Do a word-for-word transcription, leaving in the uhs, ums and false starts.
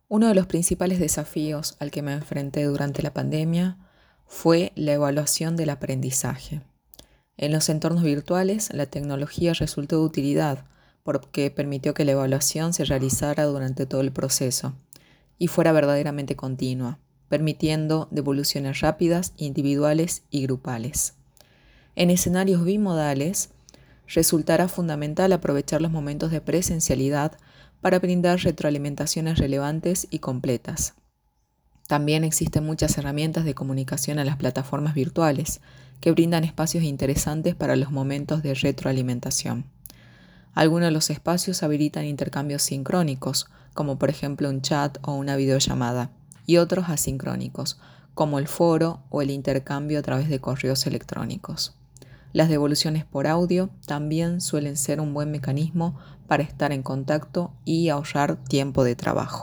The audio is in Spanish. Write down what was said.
Uno de los principales desafíos al que me enfrenté durante la pandemia fue la evaluación del aprendizaje. En los entornos virtuales, la tecnología resultó de utilidad porque permitió que la evaluación se realizara durante todo el proceso y fuera verdaderamente continua, permitiendo devoluciones rápidas, individuales y grupales. En escenarios bimodales, resultará fundamental aprovechar los momentos de presencialidad para brindar retroalimentaciones relevantes y completas. También existen muchas herramientas de comunicación en las plataformas virtuales que brindan espacios interesantes para los momentos de retroalimentación. Algunos de los espacios habilitan intercambios sincrónicos, como por ejemplo un chat o una videollamada, y otros asincrónicos, como el foro o el intercambio a través de correos electrónicos. Las devoluciones por audio también suelen ser un buen mecanismo para estar en contacto y ahorrar tiempo de trabajo.